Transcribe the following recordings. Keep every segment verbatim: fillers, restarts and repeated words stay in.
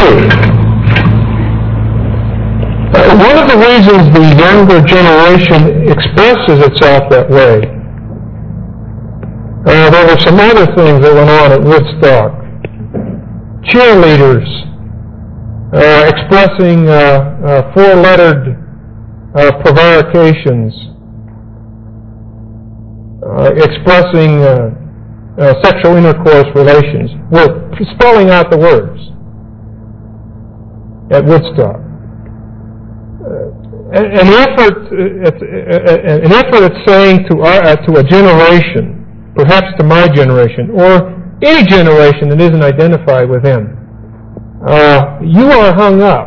Uh, one of the reasons the younger generation expresses itself that way, uh, there were some other things that went on at Woodstock. Cheerleaders uh, expressing uh, uh, four-lettered uh, prevarications, uh, expressing uh, uh, sexual intercourse relations, were spelling out the words at Woodstock. An effort, an effort at saying to our, uh, to a generation, perhaps to my generation, or any generation that isn't identified with him, uh, you are hung up.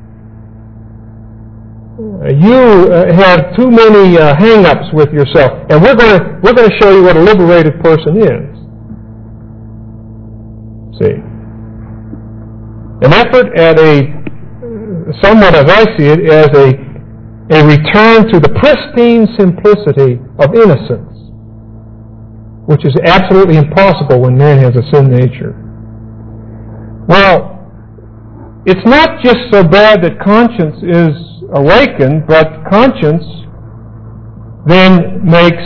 You uh, have too many uh, hang-ups with yourself, and we're going to we're going to show you what a liberated person is. See, an effort at a somewhat, as I see it, as a a return to the pristine simplicity of innocence, which is absolutely impossible when man has a sin nature. Well, it's not just so bad that conscience is awakened, but conscience then makes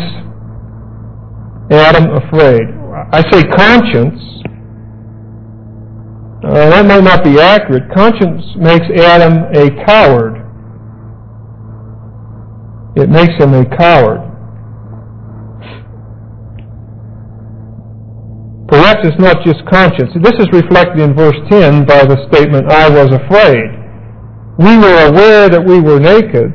Adam afraid. I say conscience, uh, that might not be accurate. Conscience makes Adam a coward. It makes him a coward. Perhaps it's not just conscience. This is reflected in verse ten by the statement, I was afraid. We were aware that we were naked,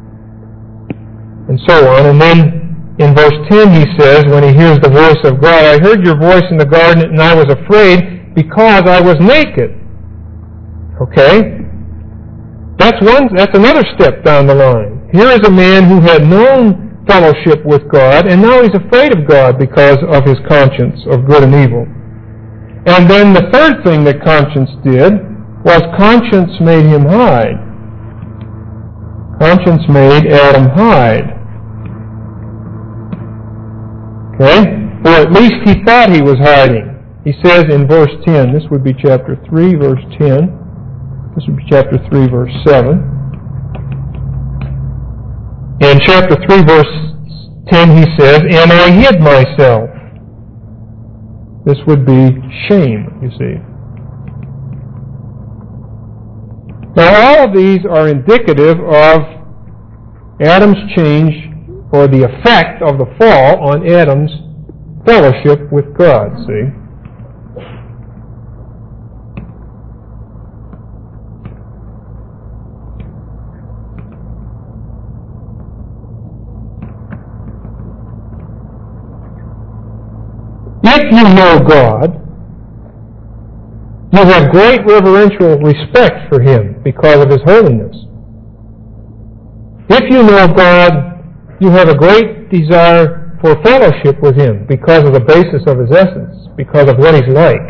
and so on. And then in verse ten he says, when he hears the voice of God, I heard your voice in the garden, and I was afraid because I was naked. Okay? That's one. That's another step down the line. Here is a man who had known fellowship with God, and now he's afraid of God because of his conscience of good and evil. And then the third thing that conscience did was conscience made him hide. Conscience made Adam hide. Okay? Or at least he thought he was hiding. He says in verse ten, this would be chapter three, verse ten. This would be chapter three, verse seven. In chapter three, verse ten, he says, and I hid myself. This would be shame, you see. Now, all of these are indicative of Adam's change, or the effect of the fall on Adam's fellowship with God, see. If you know God, you have great reverential respect for Him because of His holiness. If you know God, you have a great desire for fellowship with Him because of the basis of His essence, because of what He's like.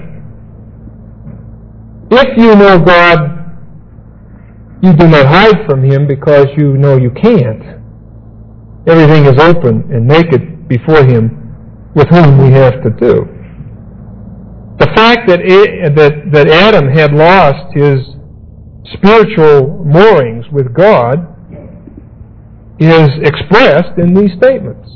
If you know God, you do not hide from Him because you know you can't. Everything is open and naked before Him, with whom we have to do. The fact that, it, that, that Adam had lost his spiritual moorings with God is expressed in these statements.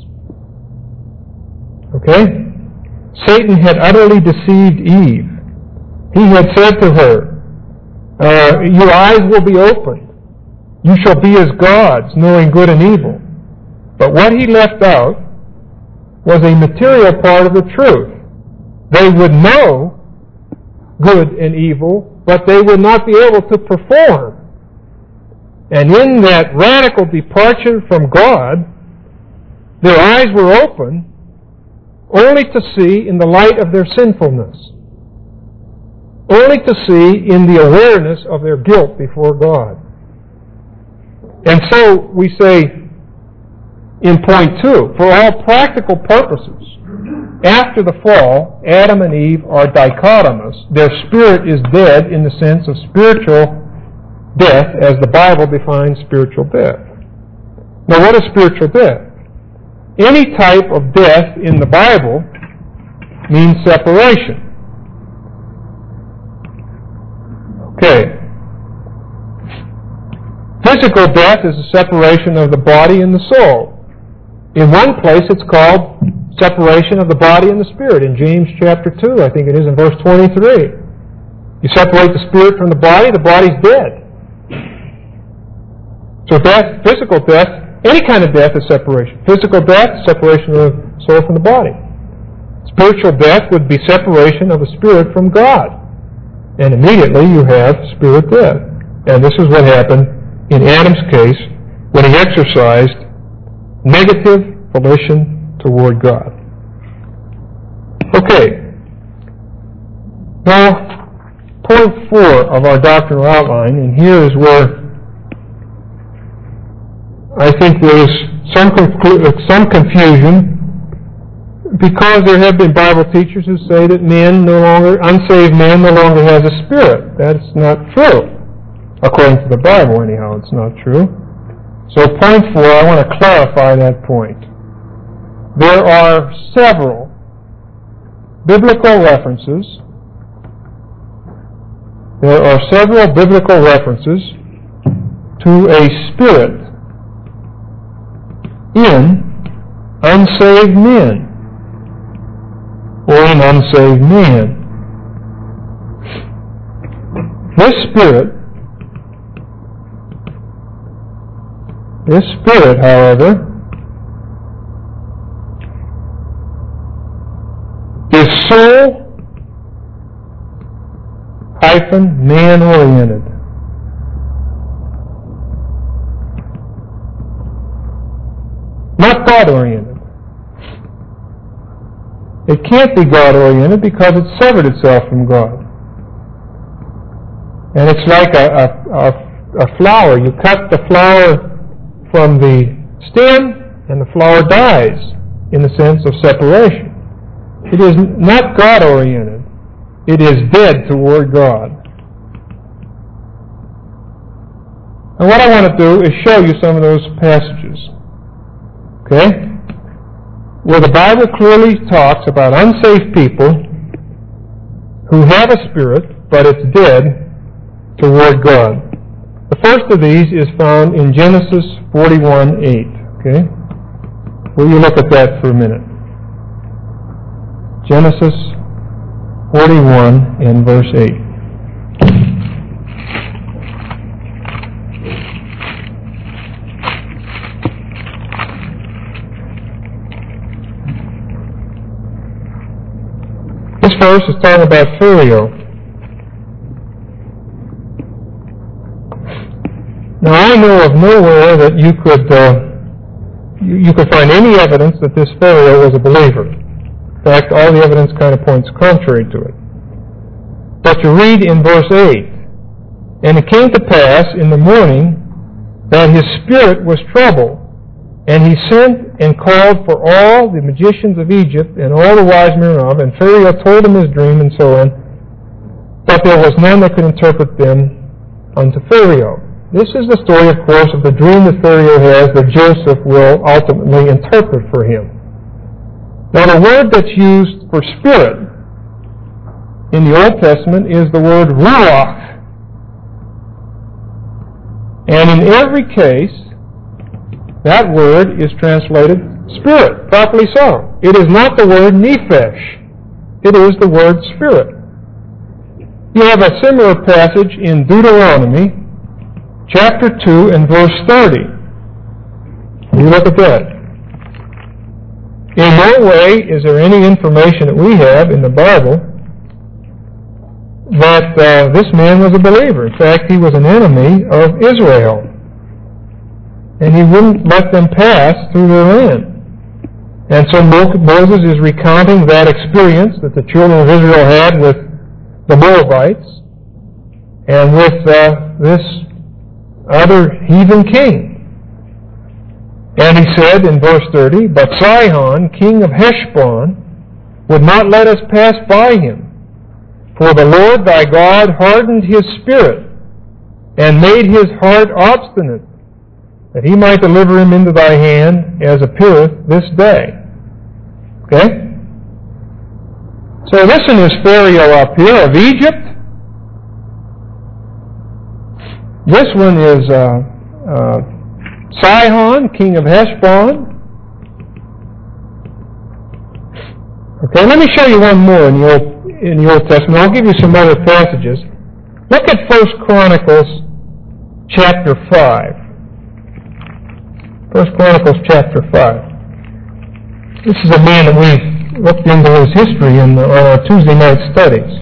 Okay? Satan had utterly deceived Eve. He had said to her, uh, your eyes will be opened. You shall be as gods, knowing good and evil. But what he left out was a material part of the truth. They would know good and evil, but they would not be able to perform. And in that radical departure from God, their eyes were open only to see in the light of their sinfulness, only to see in the awareness of their guilt before God. And so we say, in point two, for all practical purposes, after the fall, Adam and Eve are dichotomous. Their spirit is dead in the sense of spiritual death as the Bible defines spiritual death. Now, what is spiritual death? Any type of death in the Bible means separation. Okay. Physical death is a separation of the body and the soul. In one place it's called separation of the body and the spirit. In James chapter two, I think it is in verse twenty-three. You separate the spirit from the body, the body's dead. So death, physical death, any kind of death is separation. Physical death, separation of the soul from the body. Spiritual death would be separation of the spirit from God. And immediately you have spirit death. And this is what happened in Adam's case when he exercised negative volition toward God. Okay. Now, point four of our doctrinal outline, and here is where I think there is some, conclu- some confusion, because there have been Bible teachers who say that men no longer, unsaved men no longer has a spirit. That's not true. According to the Bible, anyhow, it's not true. So point four, I want to clarify that point. There are several biblical references. There are several biblical references to a spirit in unsaved men, or an unsaved man. This spirit, this spirit, however, is soul hyphen man oriented. Not God oriented. It can't be God oriented because it severed itself from God. And it's like a, a, a, a flower. You cut the flower from the stem and the flower dies in the sense of separation. It is not God oriented. It is dead toward God. And what I want to do is show you some of those passages. Okay? Where the Bible clearly talks about unsaved people who have a spirit, but it's dead toward God. The first of these is found in Genesis forty-one eight. Okay? Will you look at that for a minute? Genesis forty-one and verse eight. This verse is talking about Pharaoh. Now I know of nowhere that you could uh, you, you could find any evidence that this Pharaoh was a believer. In fact, all the evidence kind of points contrary to it. But you read in verse eight, "And it came to pass in the morning that his spirit was troubled, and he sent and called for all the magicians of Egypt and all the wise men of, and Pharaoh told him his dream," and so on. "But there was none that could interpret them unto Pharaoh." This is the story, of course, of the dream that Pharaoh has that Joseph will ultimately interpret for him. Now, the word that's used for spirit in the Old Testament is the word ruach. And in every case, that word is translated spirit, properly so. It is not the word nephesh. It is the word spirit. You have a similar passage in Deuteronomy, chapter two and verse thirty. You look at that. In no way is there any information that we have in the Bible that uh, this man was a believer. In fact, he was an enemy of Israel. And he wouldn't let them pass through their land. And so Moses is recounting that experience that the children of Israel had with the Moabites and with uh, this other heathen king. And he said in verse thirty, "But Sihon, king of Heshbon, would not let us pass by him. For the Lord thy God hardened his spirit and made his heart obstinate, that he might deliver him into thy hand, as appeareth this day." Okay? So listen, is Pharaoh up here of Egypt, This one is uh, uh, Sihon, king of Heshbon. Okay, let me show you one more in the Old, in the Old Testament. I'll give you some other passages. Look at First Chronicles chapter five. First Chronicles chapter five. This is a man that we looked into his history in the, on our Tuesday night studies.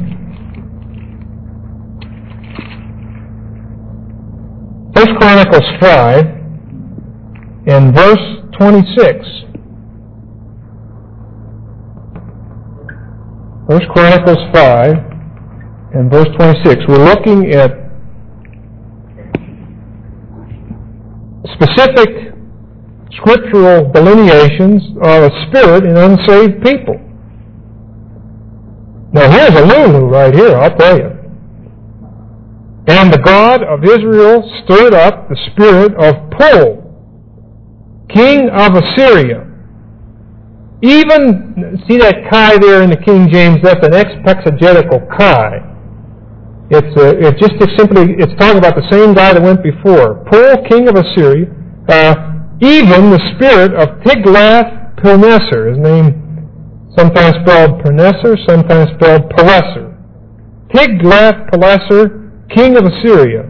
First Chronicles five and verse twenty-six. First Chronicles five and verse twenty-six. We're looking at specific scriptural delineations of a spirit in unsaved people. Now here's a Lulu right here, I'll tell you. And the God of Israel stirred up the spirit of Pul, king of Assyria. Even, see that chi there in the King James, that's an exegetical chi. It's uh, it just is simply, it's talking about the same guy that went before. Pul, king of Assyria, uh, even the spirit of Tiglath-Pileser, his name sometimes spelled Perneser, sometimes spelled Pileser. Tiglath-Pileser, king of Assyria.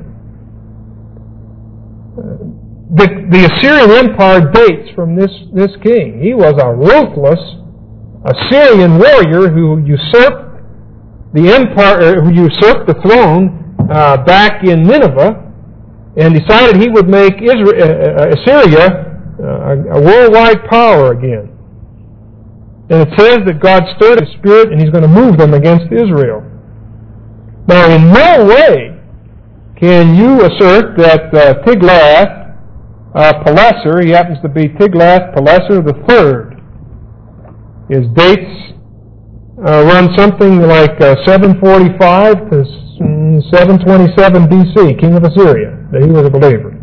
The, the Assyrian Empire dates from this, this king. He was a ruthless Assyrian warrior who usurped the empire, who usurped the throne uh, back in Nineveh, and decided he would make Israel, uh, Assyria uh, a worldwide power again. And it says that God stirred his spirit, and he's going to move them against Israel. Now, in no way can you assert that uh, Tiglath Uh, Pileser, he happens to be Tiglath-Pileser the third. His dates uh, run something like uh, seven forty-five to seven twenty-seven B C, king of Assyria, that he was a believer.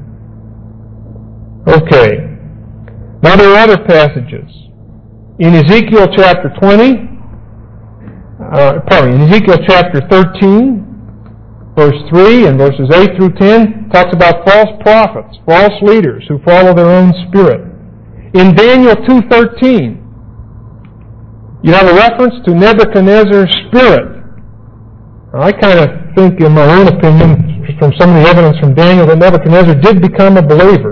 Okay. Now there are other passages. In Ezekiel chapter twenty, uh, pardon me, in Ezekiel chapter thirteen, verse three and verses eight through ten talks about false prophets, false leaders who follow their own spirit. In Daniel two thirteen, you have a reference to Nebuchadnezzar's spirit. I kind of think, in my own opinion, from some of the evidence from Daniel, that Nebuchadnezzar did become a believer.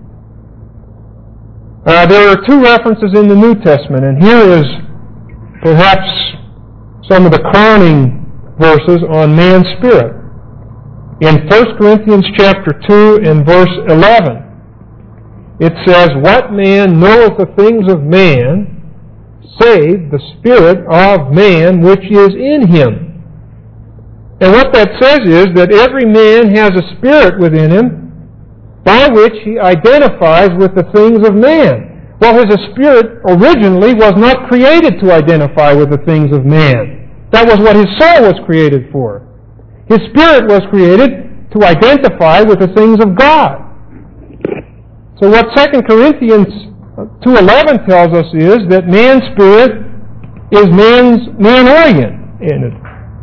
Uh, there are two references in the New Testament, and here is perhaps some of the crowning verses on man's spirit. In First Corinthians chapter two and verse eleven, it says, "What man knoweth the things of man, save the spirit of man which is in him?" And what that says is that every man has a spirit within him by which he identifies with the things of man. Well, his spirit originally was not created to identify with the things of man. That was what his soul was created for. His spirit was created to identify with the things of God. So what Second Corinthians two eleven tells us is that man's spirit is man's man-orient in it.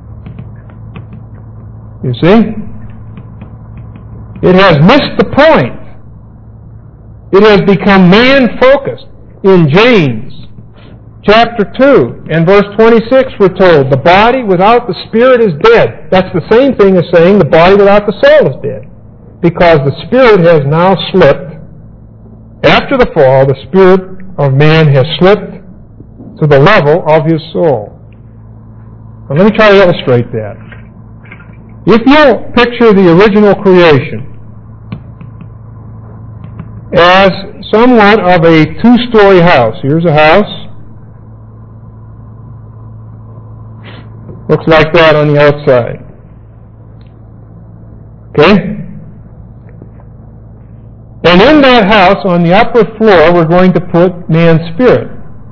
You see? It has missed the point. It has become man-focused. In James chapter two and verse twenty-six, we're told, the body without the spirit is dead. That's the same thing as saying the body without the soul is dead. Because the spirit has now slipped. After the fall, the spirit of man has slipped to the level of his soul. Now let me try to illustrate that. If you picture the original creation as somewhat of a two-story house. Here's a house. Looks like that on the outside. Okay? And in that house, on the upper floor, we're going to put man's spirit.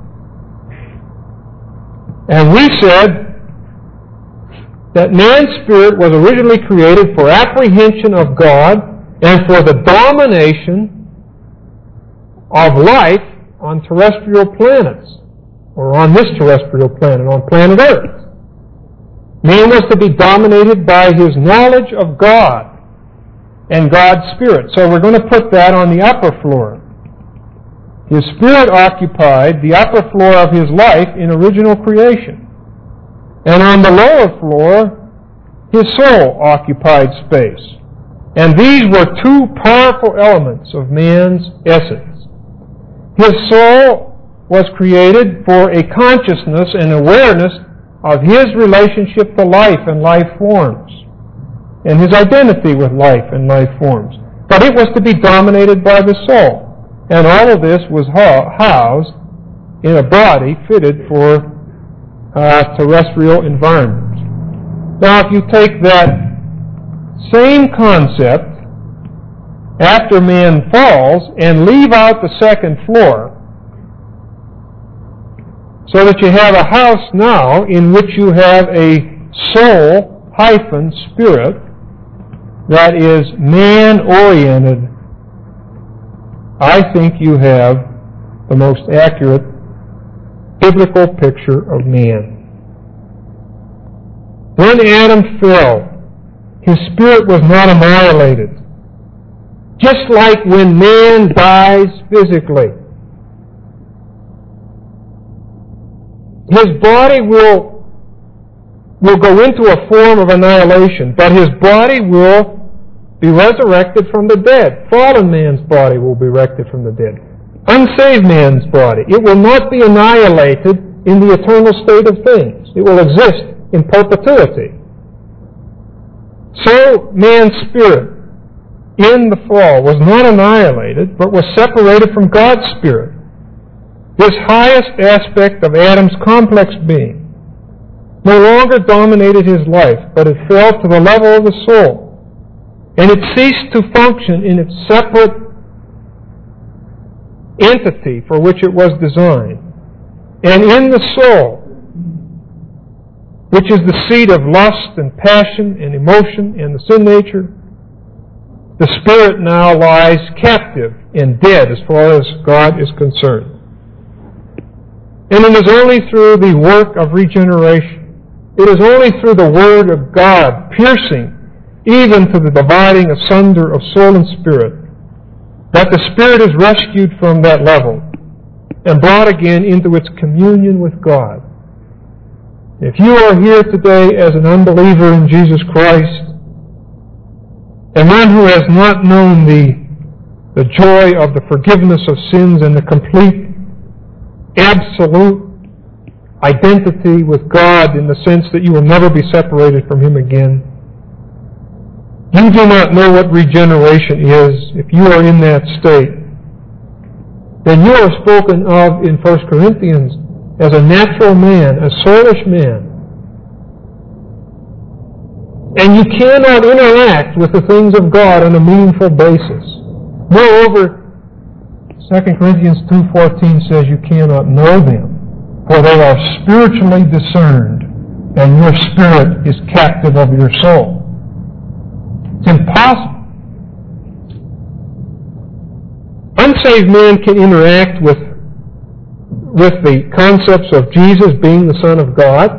And we said that man's spirit was originally created for apprehension of God and for the domination of life on terrestrial planets, or on this terrestrial planet, on planet Earth. Man was to be dominated by his knowledge of God and God's Spirit. So we're going to put that on the upper floor. His Spirit occupied the upper floor of His life in original creation. And on the lower floor, His soul occupied space. And these were two powerful elements of man's essence. His soul was created for a consciousness and awareness of his relationship to life and life forms, and his identity with life and life forms. But it was to be dominated by the soul. And all of this was housed in a body fitted for uh, terrestrial environments. Now, if you take that same concept after man falls and leave out the second floor, so that you have a house now in which you have a soul hyphen spirit that is man-oriented, I think you have the most accurate biblical picture of man. When Adam fell, his spirit was not annihilated. Just like when man dies physically, his body will, will go into a form of annihilation, but his body will be resurrected from the dead. Fallen man's body will be resurrected from the dead. Unsaved man's body, it will not be annihilated in the eternal state of things. It will exist in perpetuity. So man's spirit in the fall was not annihilated, but was separated from God's Spirit. This highest aspect of Adam's complex being no longer dominated his life, but it fell to the level of the soul, and it ceased to function in its separate entity for which it was designed. And in the soul, which is the seat of lust and passion and emotion and the sin nature, the spirit now lies captive and dead as far as God is concerned. And it is only through the work of regeneration, it is only through the Word of God piercing even to the dividing asunder of soul and spirit, that the spirit is rescued from that level and brought again into its communion with God. If you are here today as an unbeliever in Jesus Christ, and one who has not known the, the joy of the forgiveness of sins and the complete, absolute identity with God in the sense that you will never be separated from Him again, you do not know what regeneration is. If you are in that state, then you are spoken of in First Corinthians as a natural man, a soulish man. And you cannot interact with the things of God on a meaningful basis. Moreover, Second Corinthians two fourteen says you cannot know them, for they are spiritually discerned, and your spirit is captive of your soul. It's impossible. Unsaved man can interact with, with the concepts of Jesus being the Son of God.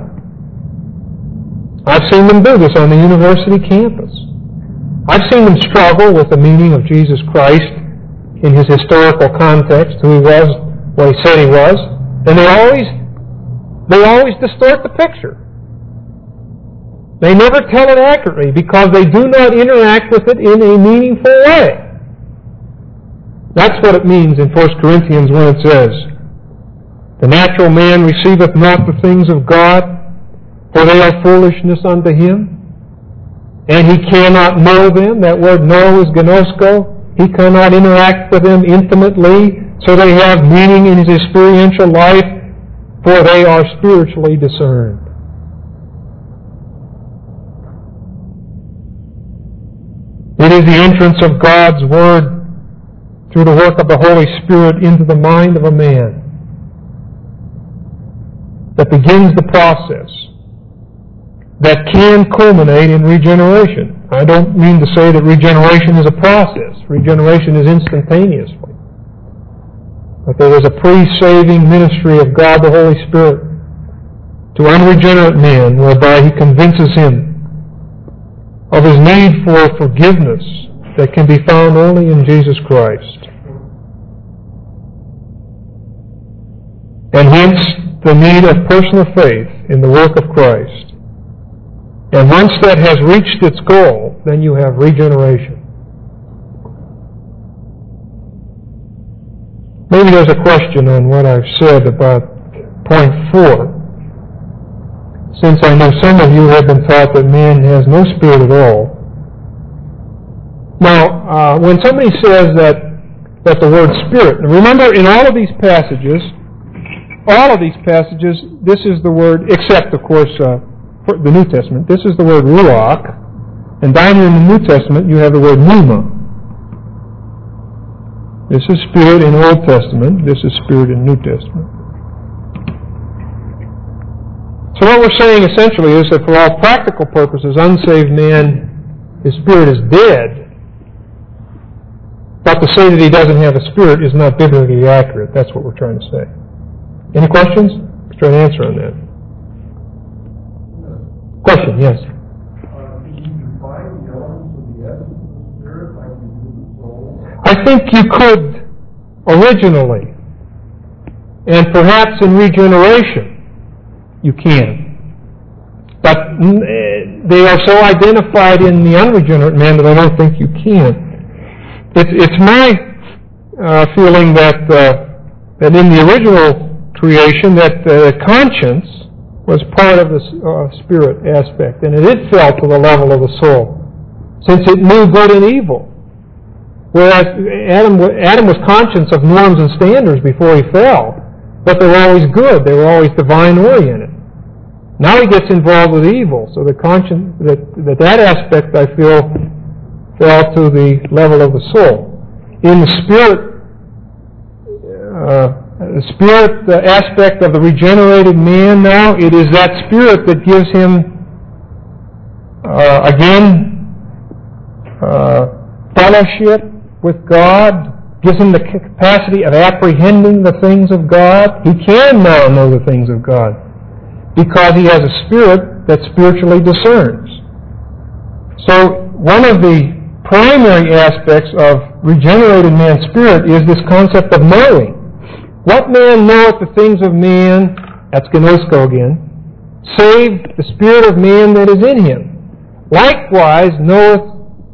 I've seen them do this on the university campus. I've seen them struggle with the meaning of Jesus Christ in His historical context, who He was, what He said He was, and they always, they always distort the picture. They never tell it accurately because they do not interact with it in a meaningful way. That's what it means in First Corinthians when it says, the natural man receiveth not the things of God, for they are foolishness unto him, and he cannot know them. That word know is gnosko. He cannot interact with them intimately, so they have meaning in his experiential life, for they are spiritually discerned. It is the entrance of God's Word through the work of the Holy Spirit into the mind of a man that begins the process that can culminate in regeneration. I don't mean to say that regeneration is a process. Regeneration is instantaneously. But there is a pre-saving ministry of God the Holy Spirit to unregenerate man, whereby He convinces him of his need for forgiveness that can be found only in Jesus Christ. And hence the need of personal faith in the work of Christ. And once that has reached its goal, then you have regeneration. Maybe there's a question on what I've said about point four. Since I know some of you have been taught that man has no spirit at all. Now, uh, when somebody says that, that the word spirit, remember in all of these passages, all of these passages, this is the word, except of course uh, for the New Testament, this is the word ruach, and down here in the New Testament you have the word pneuma. This is spirit in Old Testament, this is spirit in New Testament. So what we're saying essentially is that for all practical purposes, unsaved man, his spirit is dead. But to say that he doesn't have a spirit is not biblically accurate. That's what we're trying to say. Any questions? Let's try to answer on that. Question, yes? Uh, can you define the elements of the essence of the spirit like you do the soul? I think you could originally. And perhaps in regeneration you can. But they are so identified in the unregenerate man that I don't think you can. It's, it's my uh, feeling that uh, that in the original creation that uh, conscience was part of the uh, spirit aspect, and it did fell to the level of the soul, since it knew good and evil. Whereas Adam, Adam was conscious of norms and standards before he fell, but they were always good, they were always divine-oriented. Now he gets involved with evil, so the conscience, that, that, that aspect, I feel, fell to the level of the soul. In the spirit, uh, the spirit the aspect of the regenerated man now, it is that spirit that gives him, uh, again, uh, fellowship with God, gives him the capacity of apprehending the things of God. He can now know the things of God because he has a spirit that spiritually discerns. So one of the primary aspects of regenerated man's spirit is this concept of knowing. What man knoweth the things of man, that's gnosko again, save the spirit of man that is in him. Likewise knoweth,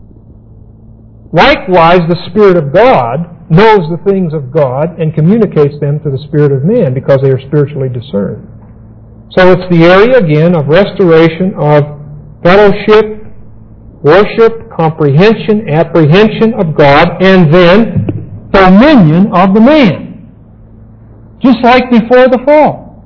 likewise the Spirit of God knows the things of God and communicates them to the spirit of man because they are spiritually discerned. So it's the area again of restoration of fellowship, worship, comprehension, apprehension of God, and then dominion of the man. Just like before the fall.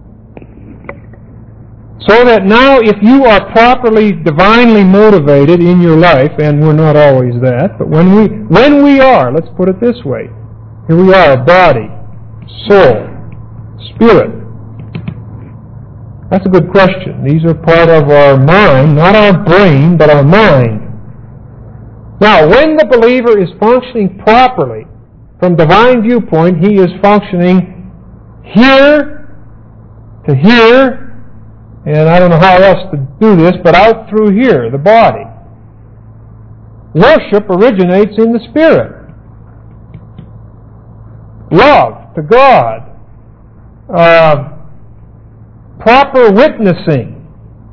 So that now if you are properly divinely motivated in your life, and we're not always that, but when we when we are, let's put it this way, here we are, body, soul, spirit. That's a good question. These are part of our mind, not our brain, but our mind. Now, when the believer is functioning properly, from divine viewpoint, he is functioning here to here, and I don't know how else to do this, but out through here, the body. Worship originates in the Spirit. Love to God. Uh, proper witnessing.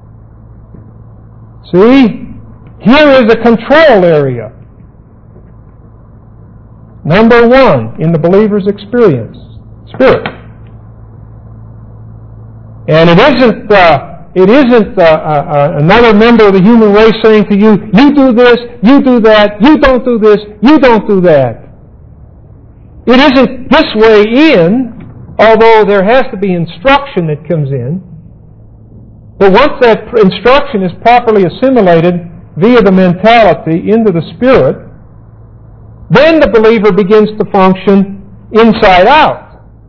See? Here is a control area. Number one in the believer's experience. Spirit. And it isn't, uh, it isn't uh, uh, another member of the human race saying to you, you do this, you do that, you don't do this, you don't do that. It isn't this way in, although there has to be instruction that comes in. But once that instruction is properly assimilated via the mentality into the Spirit, then the believer begins to function inside out.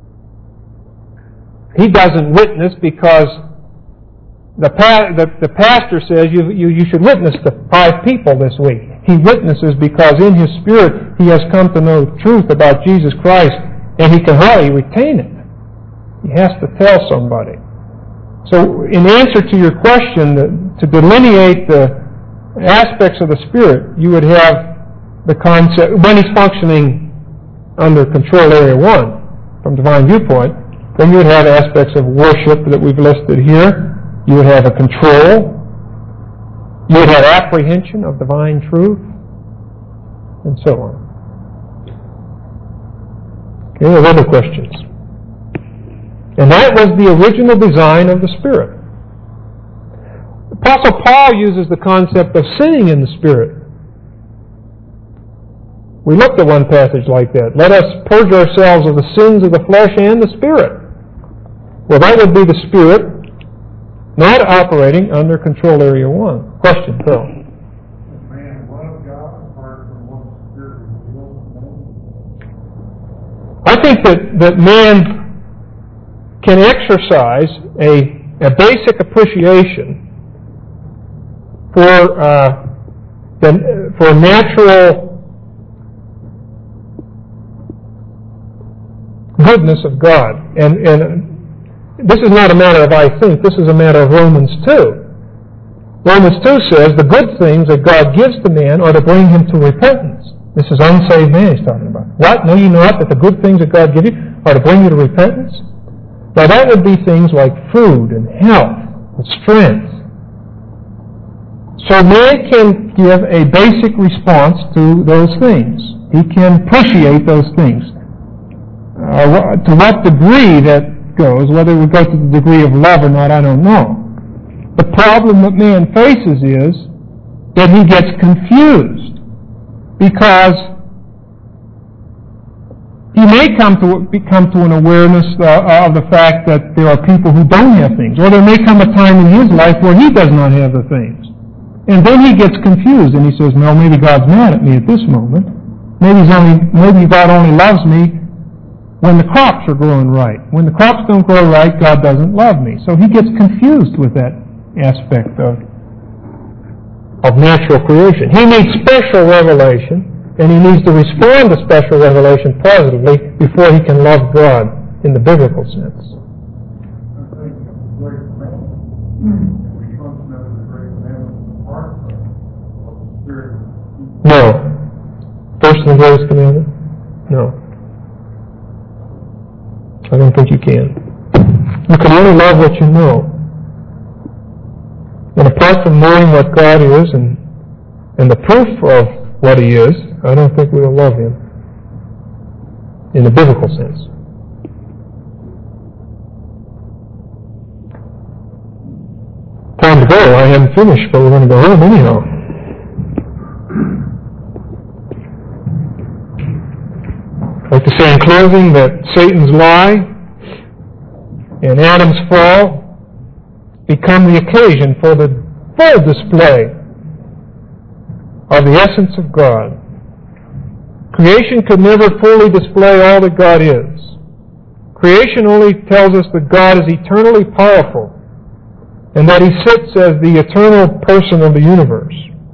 He doesn't witness because the, pa- the, the pastor says you, you, you should witness to five people this week. He witnesses because in his spirit he has come to know the truth about Jesus Christ, and he can hardly retain it. He has to tell somebody. So in answer to your question, to delineate the aspects of the Spirit, you would have the concept, when he's functioning under control area one, from divine viewpoint, then you would have aspects of worship that we've listed here. You would have a control. You would have apprehension of divine truth, and so on. Okay, there are other questions. And that was the original design of the Spirit. Apostle Paul uses the concept of sinning in the Spirit. We looked at one passage like that. Let us purge ourselves of the sins of the flesh and the Spirit. Well, that would be the Spirit not operating under control area one. Question, Phil. Man, love God apart from what the Spirit reveals. I think that, that man can exercise a, a basic appreciation for uh, the, for natural goodness of God. And, and this is not a matter of I think, this is a matter of Romans two. Romans two says the good things that God gives to man are to bring him to repentance. This is unsaved man he's talking about. What? Know ye not that the good things that God gives you are to bring you to repentance? Now that would be things like food and health and strength. So man can give a basic response to those things. He can appreciate those things. Uh, to what degree that goes, whether we go to the degree of love or not, I don't know. The problem that man faces is that he gets confused because he may come to come to an awareness uh, of the fact that there are people who don't have things, or there may come a time in his life where he does not have the things. And then he gets confused and he says, no, maybe God's mad at me at this moment. Maybe, he's only, maybe God only loves me when the crops are growing right. When the crops don't grow right, God doesn't love me. So he gets confused with that aspect of, of natural creation. He needs special revelation, and he needs to respond to special revelation positively before he can love God in the biblical sense. I think the great man, we function as a great man apart from what the Spirit. No. First and greatest commandment? No. I don't think you can. You can only love what you know. And apart from knowing what God is and, and the proof of what He is, I don't think we will love Him in the biblical sense. Time to go. I haven't finished, but we're going to go home anyhow. I'd like to say in closing that Satan's lie and Adam's fall become the occasion for the full display of the essence of God. Creation could never fully display all that God is. Creation only tells us that God is eternally powerful and that He sits as the eternal person of the universe.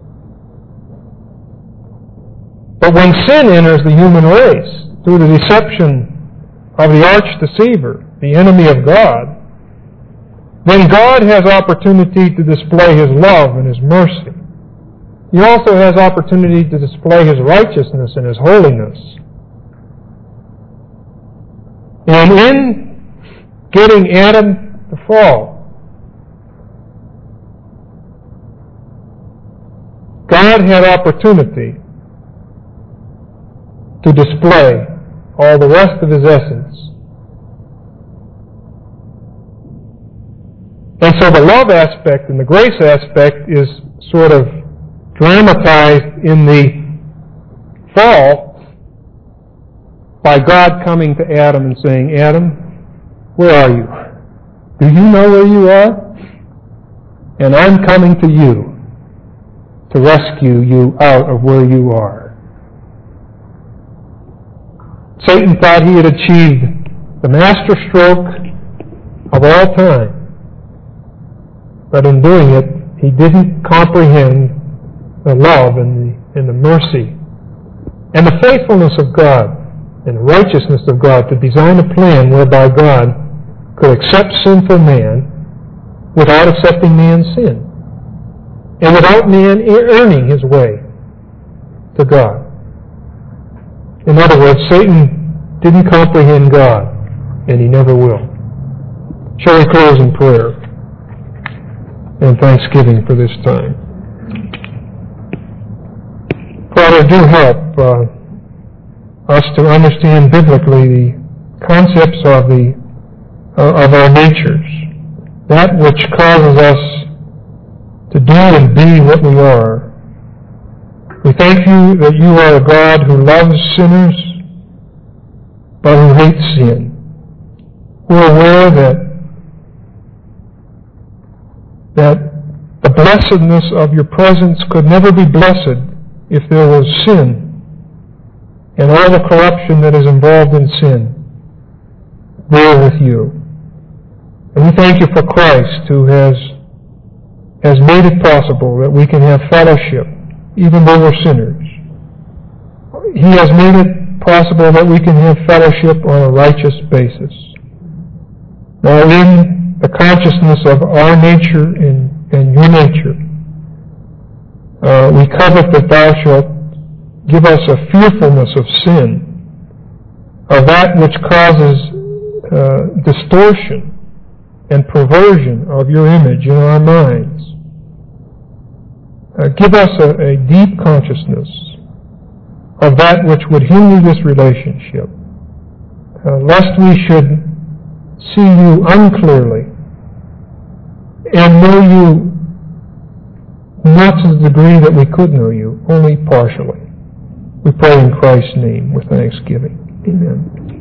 But when sin enters the human race, through the deception of the arch-deceiver, the enemy of God, then God has opportunity to display His love and His mercy. He also has opportunity to display His righteousness and His holiness. And in getting Adam to fall, God had opportunity to display all the rest of His essence. And so the love aspect and the grace aspect is sort of dramatized in the fall by God coming to Adam and saying, Adam, where are you? Do you know where you are? And I'm coming to you to rescue you out of where you are. Satan thought he had achieved the master stroke of all time. But in doing it, he didn't comprehend the love and the, and the mercy and the faithfulness of God and the righteousness of God to design a plan whereby God could accept sinful man without accepting man's sin and without man earning his way to God. In other words, Satan didn't comprehend God, and he never will. Shall we close in prayer and thanksgiving for this time? Father, do help uh, us to understand biblically the concepts of the uh, of our natures, that which causes us to do and be what we are. We thank you that you are a God who loves sinners, but who hates sin. We're aware that that the blessedness of your presence could never be blessed if there was sin and all the corruption that is involved in sin there with you. And we thank you for Christ, who has has made it possible that we can have fellowship even though we're sinners. He has made it possible that we can have fellowship on a righteous basis. Now, in the consciousness of our nature and, and your nature, uh, we covet that thou shalt give us a fearfulness of sin, of that which causes uh, distortion and perversion of your image in our minds. Uh, give us a, a deep consciousness of that which would hinder this relationship, uh, lest we should see you unclearly and know you not to the degree that we could know you, only partially. We pray in Christ's name with thanksgiving. Amen.